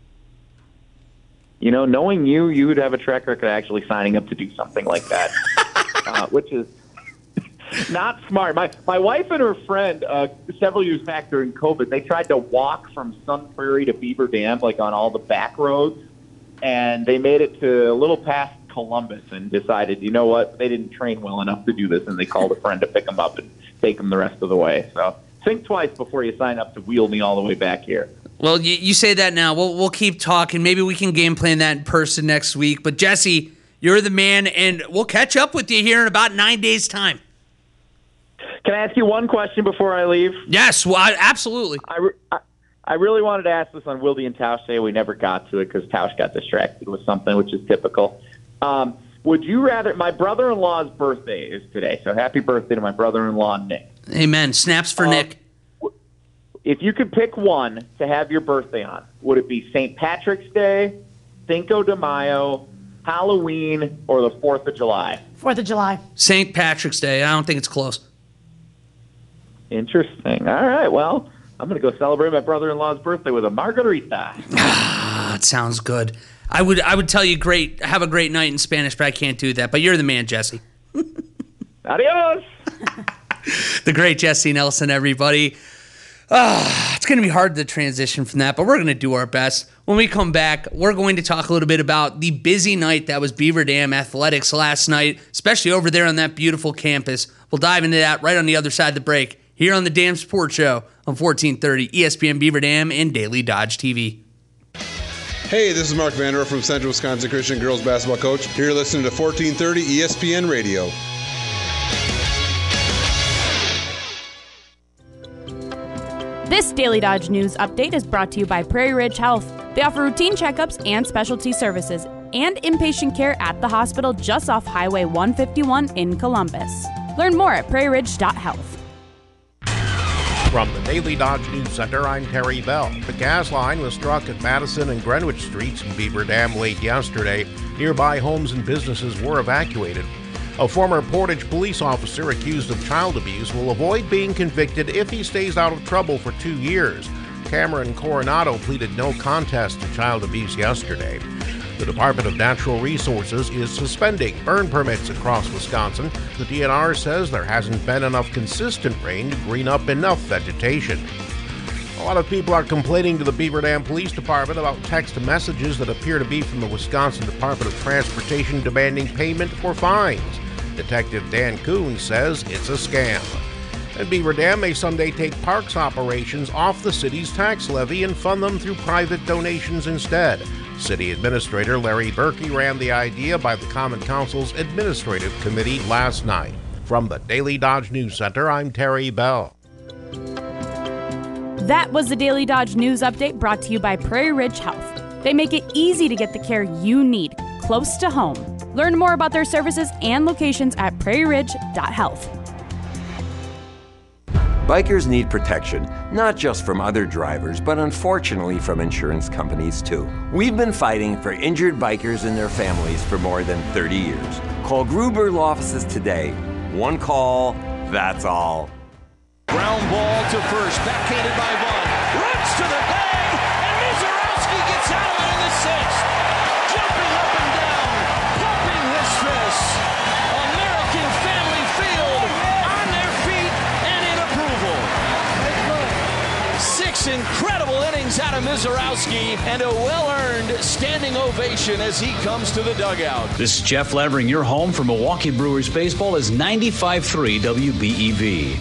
Knowing you would have a track record of actually signing up to do something like that, which is not smart. My wife and her friend, several years back during COVID, they tried to walk from Sun Prairie to Beaver Dam, on all the back roads, and they made it to a little past Columbus and decided, you know what, they didn't train well enough to do this, and they called a friend to pick them up and take them the rest of the way. So think twice before you sign up to wheel me all the way back here. Well, you say that now. We'll keep talking. Maybe we can game plan that in person next week. But, Jesse, you're the man, and we'll catch up with you here in about 9 days' time. Can I ask you one question before I leave? Yes, absolutely. I really wanted to ask this on Wilde and Tausch Day. We never got to it because Tausch got distracted with something, which is typical. Would you rather – my brother-in-law's birthday is today, so happy birthday to my brother-in-law, Nick. Amen. Snaps for Nick. If you could pick one to have your birthday on, would it be St. Patrick's Day Cinco de Mayo, Halloween, or the 4th of July? 4th of July. St. Patrick's Day. I don't think it's close. Interesting. All right, well, I'm going to go celebrate my brother-in-law's birthday with a margarita. It sounds good. I would tell you have a great night in Spanish, but I can't do that. But you're the man, Jesse. Adios. The great Jesse Nelson, everybody. It's going to be hard to transition from that, but we're going to do our best. When we come back, we're going to talk a little bit about the busy night that was Beaver Dam Athletics last night, especially over there on that beautiful campus. We'll dive into that right on the other side of the break here on the Dam Sports Show on 1430 ESPN Beaver Dam and Daily Dodge TV. Hey, this is Mark Vanderer from Central Wisconsin Christian Girls Basketball Coach. Here listening to 1430 ESPN Radio. This Daily Dodge News update is brought to you by Prairie Ridge Health. They offer routine checkups and specialty services and inpatient care at the hospital just off Highway 151 in Columbus. Learn more at prairieridge.health. From the Daily Dodge News Center, I'm Terry Bell. The gas line was struck at Madison and Greenwich Streets in Beaver Dam late yesterday. Nearby homes and businesses were evacuated. A former Portage police officer accused of child abuse will avoid being convicted if he stays out of trouble for 2 years. Cameron Coronado pleaded no contest to child abuse yesterday. The Department of Natural Resources is suspending burn permits across Wisconsin. The DNR says there hasn't been enough consistent rain to green up enough vegetation. A lot of people are complaining to the Beaver Dam Police Department about text messages that appear to be from the Wisconsin Department of Transportation demanding payment for fines. Detective Dan Kuhn says it's a scam. And Beaver Dam may someday take parks operations off the city's tax levy and fund them through private donations instead. City Administrator Larry Berkey ran the idea by the Common Council's Administrative Committee last night. From the Daily Dodge News Center, I'm Terry Bell. That was the Daily Dodge News update brought to you by Prairie Ridge Health. They make it easy to get the care you need, close to home. Learn more about their services and locations at prairieridge.health. Bikers need protection, not just from other drivers, but unfortunately from insurance companies too. We've been fighting for injured bikers and their families for more than 30 years. Call Gruber Law Offices today. One call, that's all. Ground ball to first, backhanded by Vaughn. Runs to the bag, and Mizorowski gets out of it in the sixth. Jumping up and down, pumping his fists. American Family Field on their feet and in approval. 6 incredible innings out of Mizorowski and a well-earned standing ovation as he comes to the dugout. This is Jeff Levering. Your home for Milwaukee Brewers baseball is 95.3 WBEV.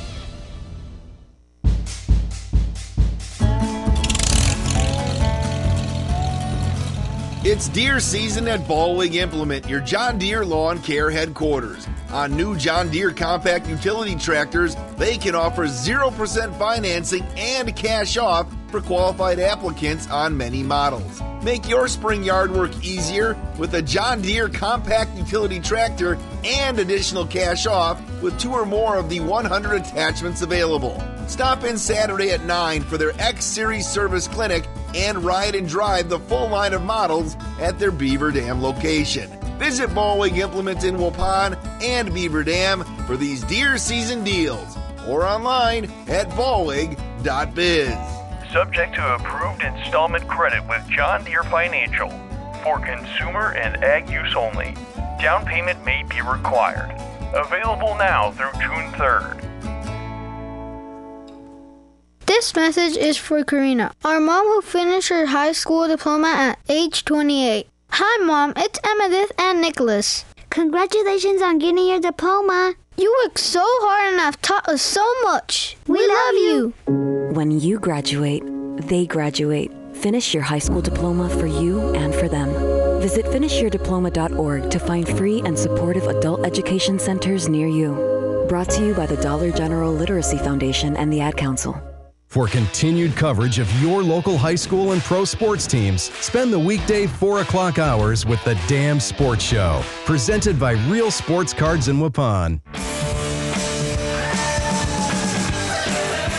It's deer season at Ballwig Implement, your John Deere lawn care headquarters. On new John Deere compact utility tractors, they can offer 0% financing and cash off for qualified applicants on many models. Make your spring yard work easier with a John Deere compact utility tractor and additional cash off with 2 or more of the 100 attachments available. Stop in Saturday at 9 for their X-Series service clinic and ride and drive the full line of models at their Beaver Dam location. Visit Ballwig Implements in Waupun and Beaver Dam for these deer season deals or online at ballwig.biz. Subject to approved installment credit with John Deere Financial for consumer and ag use only. Down payment may be required. Available now through June 3rd. This message is for Karina, our mom who finished her high school diploma at age 28. Hi, Mom. It's Emmettith and Nicholas. Congratulations on getting your diploma. You worked so hard and have taught us so much. We love you. When you graduate, they graduate. Finish your high school diploma for you and for them. Visit finishyourdiploma.org to find free and supportive adult education centers near you. Brought to you by the Dollar General Literacy Foundation and the Ad Council. For continued coverage of your local high school and pro sports teams, spend the weekday 4 o'clock hours with the Dam Sports Show, presented by Real Sports Cards in Waupun.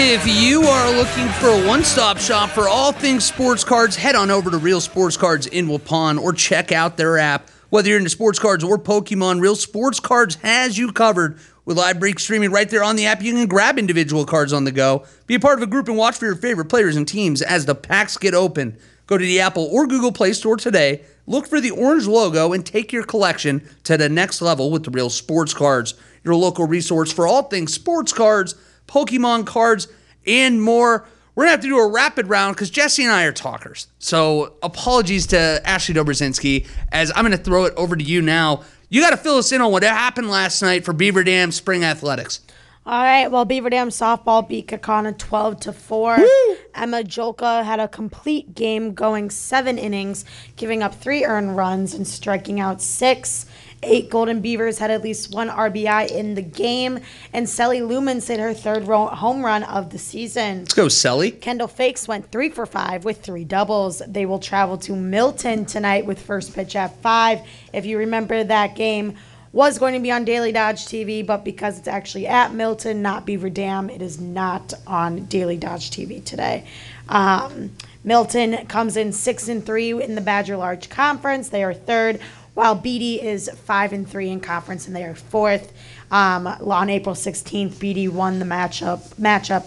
If you are looking for a one-stop shop for all things sports cards, head on over to Real Sports Cards in Waupun or check out their app. Whether you're into sports cards or Pokemon, Real Sports Cards has you covered. With live break streaming right there on the app, you can grab individual cards on the go. Be a part of a group and watch for your favorite players and teams as the packs get open. Go to the Apple or Google Play Store today, look for the orange logo, and take your collection to the next level with the Real Sports Cards, your local resource for all things sports cards, Pokemon cards, and more. We're going to have to do a rapid round because Jesse and I are talkers. So apologies to Ashley Dobrzinski, as I'm going to throw it over to you now. You got to fill us in on what happened last night for Beaver Dam Spring Athletics. All right, well, Beaver Dam softball beat Kaukauna 12-4. Emma Jolka had a complete game, going 7 innings, giving up 3 earned runs and striking out 6. 8 Golden Beavers had at least 1 RBI in the game, and Selly Lumens hit her 3rd home run of the season. Let's go, Selly. Kendall Fakes went 3 for 5 with 3 doubles. They will travel to Milton tonight with first pitch at 5. If you remember, that game was going to be on Daily Dodge TV, but because it's actually at Milton, not Beaver Dam, it is not on Daily Dodge TV today. Milton comes in 6-3 in the Badger Large Conference. They are 3rd, while BD is 5-3 in conference, and they are 4th. On April 16th, BD won the matchup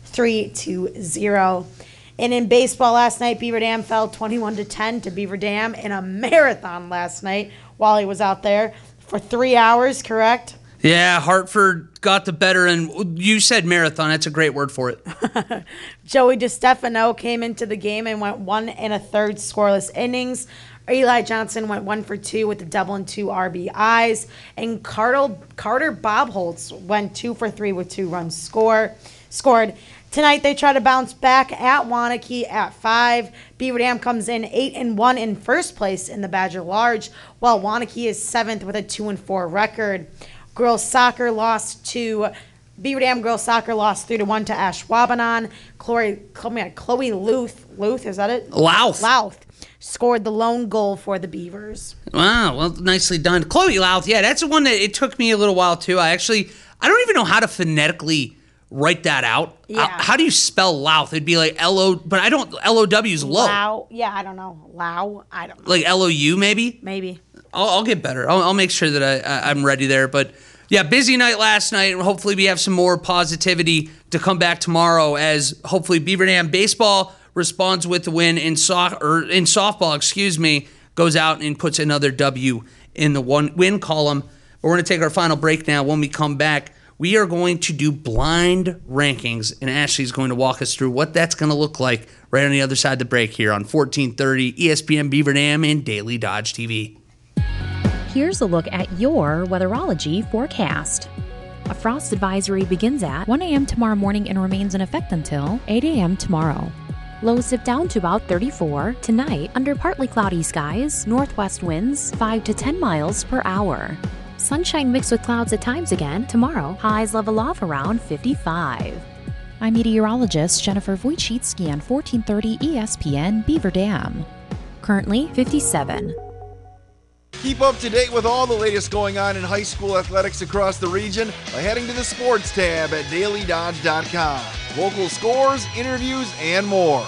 3-0. And in baseball last night, Beaver Dam fell 21-10 to Beaver Dam in a marathon last night while he was out there for 3 hours, correct? Yeah, Hartford got the better, and you said marathon. That's a great word for it. Joey DeStefano came into the game and went 1 1/3 scoreless innings. Eli Johnson went 1 for 2 with a double and 2 RBIs. And Carter Bobholtz went 2 for 3 with 2 runs scored. Tonight, they try to bounce back at Waunakee at 5. Beaver Dam comes in 8-1 in first place in the Badger Large, while Waunakee is 7th with a 2-4 record. Girls soccer lost to Beaver Dam. Girls soccer lost 3-1 to Ashwaubenon. Chloe Louth, is that it? Louth scored the lone goal for the Beavers. Wow, well, nicely done. Chloe Louth, yeah, that's the one that it took me a little while too. I don't even know how to phonetically write that out. Yeah. How do you spell Louth? It'd be like L-O, but I don't, L-O-W's low. Low. Yeah, I don't know. Low, I don't know. Like L-O-U maybe? Maybe. I'll get better. I'll make sure that I'm ready there. But yeah, busy night last night. Hopefully we have some more positivity to come back tomorrow, as hopefully Beaver Dam baseball responds with the win in softball, goes out and puts another W in the win column. But we're going to take our final break now. When we come back, we are going to do blind rankings, and Ashley's going to walk us through what that's going to look like right on the other side of the break here on 1430 ESPN Beaver Dam and Daily Dodge TV. Here's a look at your weatherology forecast. A frost advisory begins at 1 a.m. tomorrow morning and remains in effect until 8 a.m. tomorrow. Lows dip down to about 34 tonight under partly cloudy skies, northwest winds 5 to 10 miles per hour. Sunshine mixed with clouds at times again tomorrow. Highs level off around 55. I'm meteorologist Jennifer Wojcicki on 1430 ESPN Beaver Dam. Currently 57. Keep up to date with all the latest going on in high school athletics across the region by heading to the sports tab at dailydodge.com. Local scores, interviews, and more.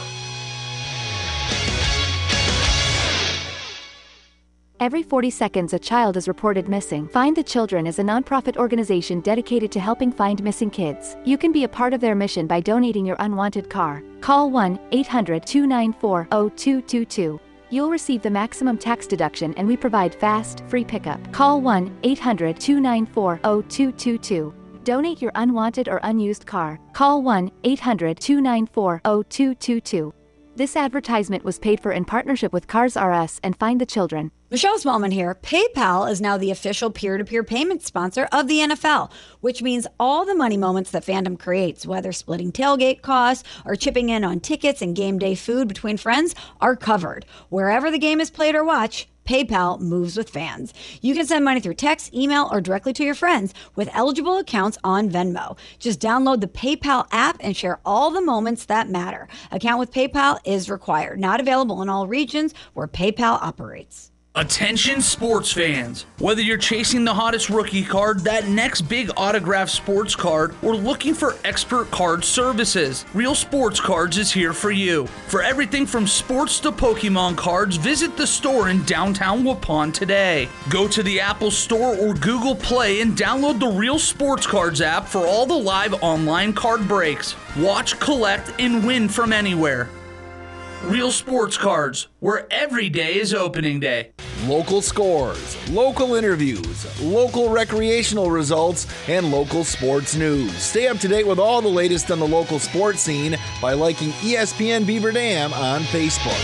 Every 40 seconds, a child is reported missing. Find the Children is a nonprofit organization dedicated to helping find missing kids. You can be a part of their mission by donating your unwanted car. Call 1-800-294-0222. You'll receive the maximum tax deduction, and we provide fast, free pickup. Call 1-800-294-0222. Donate your unwanted or unused car. Call 1-800-294-0222. This advertisement was paid for in partnership with Cars R Us and Find the Children. Michelle Smallman here. PayPal is now the official peer-to-peer payment sponsor of the NFL, which means all the money moments that fandom creates, whether splitting tailgate costs or chipping in on tickets and game day food between friends, are covered. Wherever the game is played or watched, PayPal moves with fans. You can send money through text, email, or directly to your friends with eligible accounts on Venmo. Just download the PayPal app and share all the moments that matter. Account with PayPal is required. Not available in all regions where PayPal operates. Attention sports fans. Whether you're chasing the hottest rookie card, that next big autographed sports card, or looking for expert card services, Real Sports Cards is here for you. For everything from sports to Pokemon cards, visit the store in downtown Waupun today. Go to the Apple Store or Google Play and download the Real Sports Cards app for all the live online card breaks. Watch, collect, and win from anywhere. Real Sports Cards, where every day is opening day. Local scores, local interviews, local recreational results, and local sports news. Stay up to date with all the latest on the local sports scene by liking ESPN Beaver Dam on Facebook.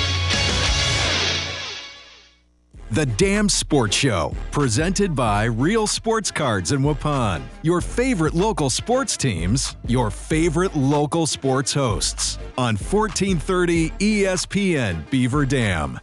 The Damn Sports Show, presented by Real Sports Cards in Waupun. Your favorite local sports teams, your favorite local sports hosts. On 1430 ESPN Beaver Dam.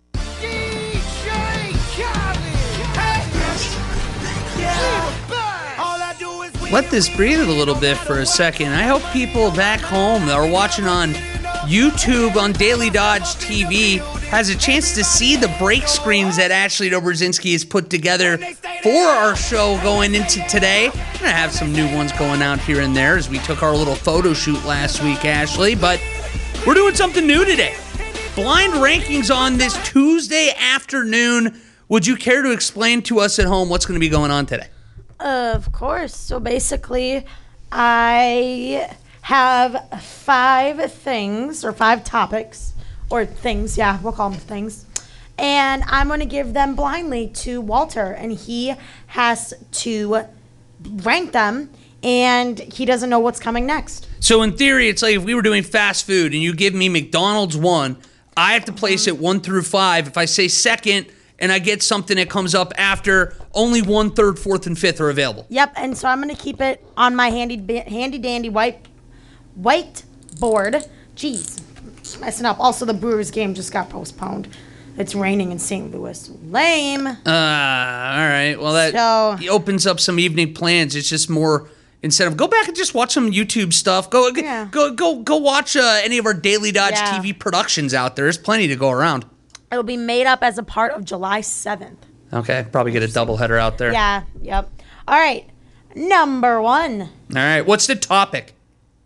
Let this breathe a little bit for a second. I hope people back home that are watching on YouTube on Daily Dodge TV has a chance to see the break screens that Ashley Dobrzinski has put together for our show going into today. We're going to have some new ones going out here and there as we took our little photo shoot last week, Ashley, but we're doing something new today. Blind rankings on this Tuesday afternoon. Would you care to explain to us at home what's going to be going on today? Of course. So basically, I have 5 things, or 5 topics, or things, yeah, we'll call them things. And I'm going to give them blindly to Walter, and he has to rank them, and he doesn't know what's coming next. So in theory, it's like if we were doing fast food and you give me McDonald's 1, I have to place it 1 through 5. If I say second and I get something that comes up after, only 1, 3rd, 4th, and 5th are available. Yep, and so I'm going to keep it on my handy dandy whiteboard. Jeez, messing up. Also, the Brewers game just got postponed. It's raining in St. Louis. Lame. All right. Well, that opens up some evening plans. It's just more, instead of go back and just watch some YouTube stuff, go watch any of our Daily Dodge TV productions out there. There's plenty to go around. It'll be made up as a part of July 7th. Okay, probably get a doubleheader out there. Yeah, yep. All right, number 1. All right, what's the topic?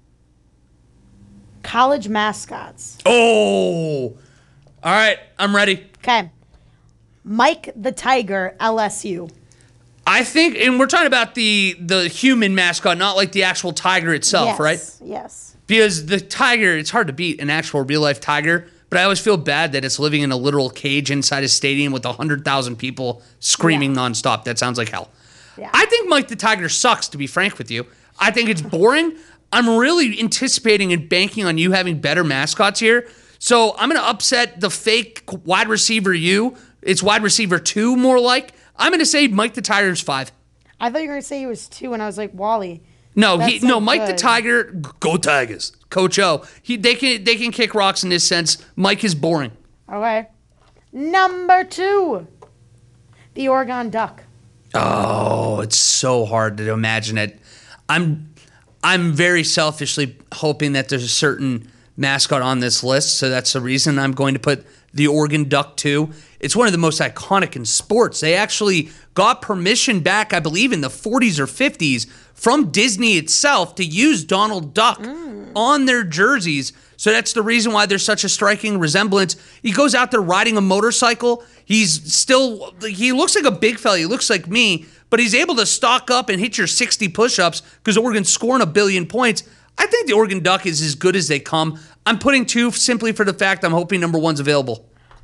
College mascots. Oh, all right, I'm ready. Okay. Mike the Tiger, LSU. I think, and we're talking about the human mascot, not like the actual tiger itself, right? Yes. Because the tiger, it's hard to beat an actual real-life tiger, but I always feel bad that it's living in a literal cage inside a stadium with 100,000 people screaming nonstop. That sounds like hell. Yeah. I think Mike the Tiger sucks, to be frank with you. I think it's boring. I'm really anticipating and banking on you having better mascots here. So I'm going to upset the fake wide receiver you. It's wide receiver 2 more like. I'm going to say Mike the Tiger's 5. I thought you were going to say he was 2, and I was like, Wally. No, Mike the Tiger, go Tigers. Coach O. They can kick rocks in this sense. Mike is boring. Okay. Number 2. The Oregon Duck. Oh, it's so hard to imagine it. I'm very selfishly hoping that there's a certain mascot on this list, so that's the reason I'm going to put the Oregon Duck 2. It's one of the most iconic in sports. They actually got permission back, I believe, in the 40s or 50s from Disney itself to use Donald Duck on their jerseys. So that's the reason why there's such a striking resemblance. He goes out there riding a motorcycle. He looks like a big fella. He looks like me, but he's able to stock up and hit your 60 push-ups because Oregon's scoring 1 billion points. I think the Oregon Duck is as good as they come. I'm putting 2 simply for the fact I'm hoping number 1's available.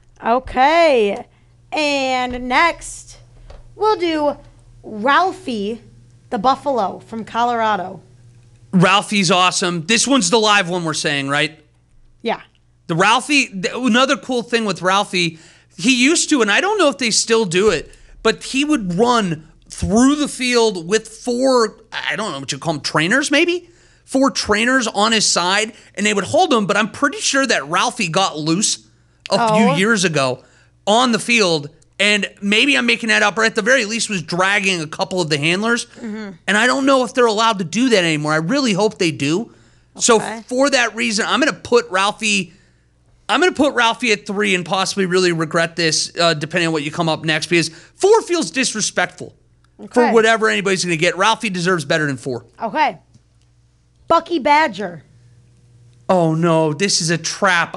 Okay. And next, we'll do Ralphie the Buffalo from Colorado. Ralphie's awesome. This one's the live one we're saying, right? Yeah. The Ralphie, another cool thing with Ralphie, he used to, and I don't know if they still do it, but he would run through the field with 4, I don't know what you call them, trainers maybe? 4 trainers on his side, and they would hold him, but I'm pretty sure that Ralphie got loose a few years ago on the field, and maybe I'm making that up, or at the very least was dragging a couple of the handlers, and I don't know if they're allowed to do that anymore. I really hope they do. Okay. So for that reason, I'm going to put Ralphie I'm going to put Ralphie at 3 and possibly really regret this depending on what you come up next because 4 feels disrespectful for whatever anybody's going to get. Ralphie deserves better than 4. Okay. Bucky Badger. Oh, no. This is a trap.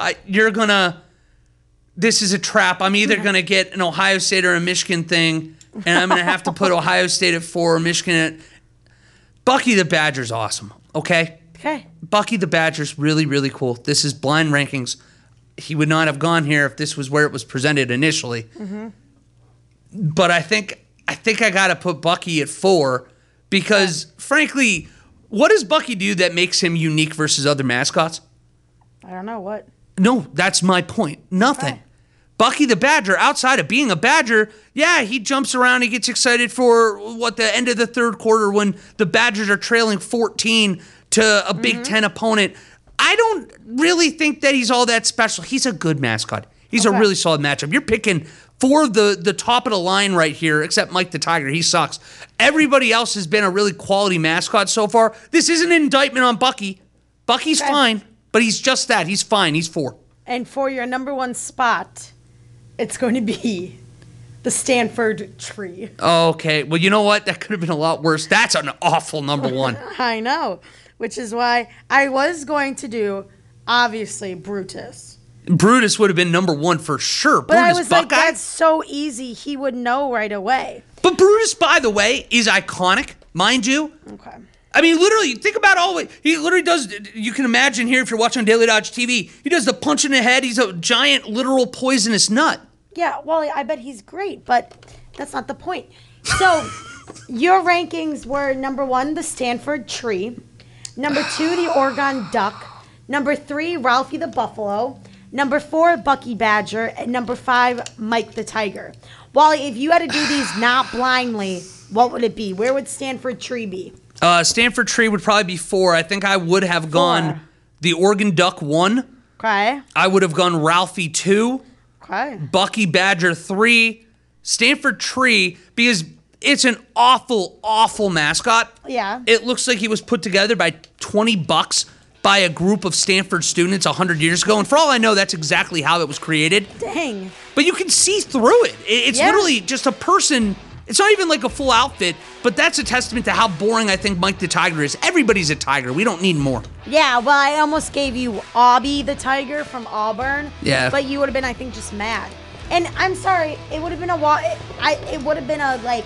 This is a trap. I'm either going to get an Ohio State or a Michigan thing, and I'm going to have to put Ohio State at 4, Michigan at... Bucky the Badger's awesome, okay? Okay. Bucky the Badger's really, really cool. This is blind rankings. He would not have gone here if this was where it was presented initially. Mm-hmm. But I think I got to put Bucky at 4 because, frankly, what does Bucky do that makes him unique versus other mascots? I don't know what. No, that's my point. Nothing. Okay. Bucky the Badger, outside of being a Badger, yeah, he jumps around. He gets excited for the end of the third quarter when the Badgers are trailing 14 to a Big Ten opponent. I don't really think that he's all that special. He's a good mascot. He's a really solid matchup. You're picking 4 of the top of the line right here, except Mike the Tiger. He sucks. Everybody else has been a really quality mascot so far. This isn't an indictment on Bucky. Bucky's fine, but he's just that. He's fine. He's 4. And for your number 1 spot, it's going to be the Stanford tree. Okay. Well, you know what? That could have been a lot worse. That's an awful number 1. I know, which is why I was going to do, obviously, Brutus. Brutus would have been number 1 for sure. But Brutus I was Buckeye. like, that's so easy. He would know right away. But Brutus, by the way, is iconic, mind you. Okay. I mean, literally, think about all he literally does. You can imagine here if you're watching Daily Dodge TV, he does the punch in the head. He's a giant, literal poisonous nut. Yeah, well, I bet he's great, but that's not the point. So, your rankings were number 1, the Stanford tree. Number 2, the Oregon duck. Number 3, Ralphie the buffalo. Number 4, Bucky Badger. And number 5, Mike the tiger. Wally, if you had to do these not blindly, what would it be? Where would Stanford tree be? Stanford tree would probably be 4. I think I would have gone the Oregon duck 1. Okay. I would have gone Ralphie 2. Okay. Bucky Badger 3. Stanford tree, because it's an awful, awful mascot. Yeah. It looks like he was put together by $20 by a group of Stanford students 100 years ago. And for all I know, that's exactly how it was created. Dang. But you can see through it. It's literally just a person. It's not even like a full outfit, but that's a testament to how boring I think Mike the Tiger is. Everybody's a tiger. We don't need more. Yeah, well, I almost gave you Aubie the tiger from Auburn. Yeah. But you would have been, I think, just mad. And I'm sorry, it would have been it would have been a, like,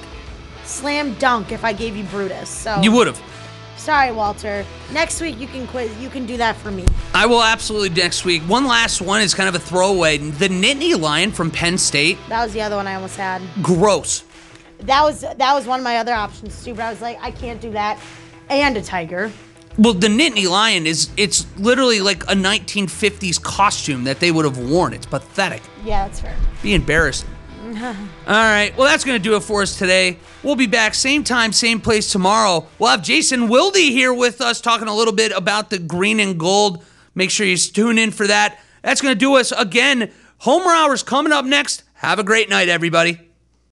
slam dunk if I gave you Brutus. So You would have. Sorry, Walter. Next week you can quiz. You can do that for me. I will absolutely next week. One last one is kind of a throwaway. The Nittany Lion from Penn State. That was the other one I almost had. Gross. That was one of my other options too, but I was like, I can't do that. And a tiger. Well, the Nittany Lion it's literally like a 1950s costume that they would have worn. It's pathetic. Yeah, that's fair. Be embarrassed. All right. Well, that's going to do it for us today. We'll be back same time, same place tomorrow. We'll have Jason Wilde here with us talking a little bit about the green and gold. Make sure you tune in for that. That's going to do us again. Homer Hour's coming up next. Have a great night, everybody.